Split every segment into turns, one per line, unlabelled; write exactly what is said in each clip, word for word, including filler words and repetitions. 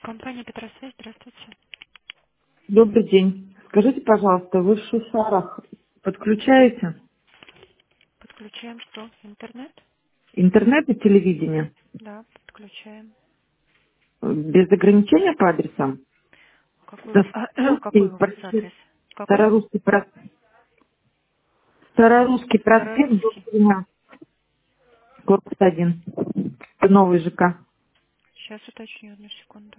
Компания Петросвязь, здравствуйте.
Добрый день. Скажите, пожалуйста, вы в Шушарах подключаете
Подключаем что? Интернет?
интернет и телевидение
Да, подключаем.
э, без ограничения по адресам?
Какой,
Да,
у- какой
Старорусский
у вас
проспект,
адрес? Какой?
Старорусский, прос- Старорусский проспект, дом
Старорусский.
тринадцать, корпус один. Это новый ЖК.
Сейчас уточню, одну секунду.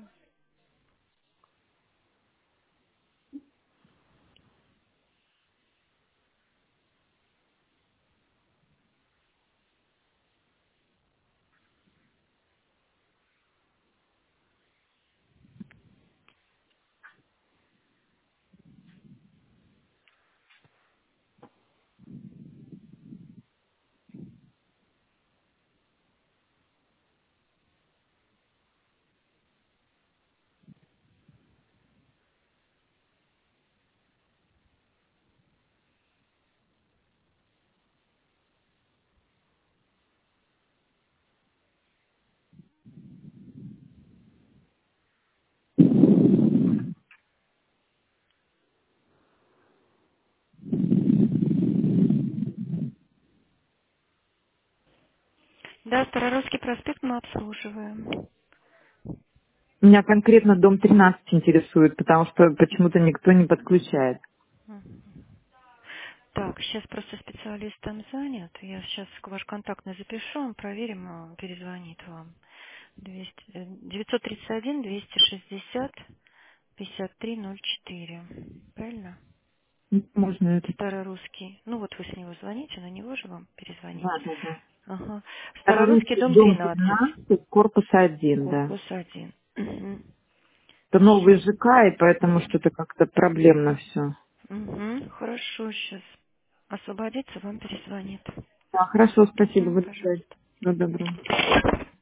Да, Старорусский проспект мы обслуживаем.
Меня конкретно дом тринадцать интересует, потому что почему-то никто не подключает.
Мгм. Так, сейчас просто специалист там занят. Я сейчас ваш контактный запишу, он проверим, он перезвонит вам. двести, э, девятьсот тридцать один двести шестьдесят пятьдесят три ноль четыре. Правильно?
Можно это?
Старорусский. Ну вот вы с него звоните, на него же вам перезвонить.
Да, да, да.
Ага. Старорусский
Старорусский
дом
дом
тринадцать,
тринадцать, корпус один, да.
корпус один. Угу.
Это новый
Все.
ЖК, и поэтому что-то как-то проблемно все.
Угу. Хорошо, сейчас освободится, вам перезвонит.
Да, хорошо, спасибо,
Угу,
большое.
пожалуйста.
Всего доброго.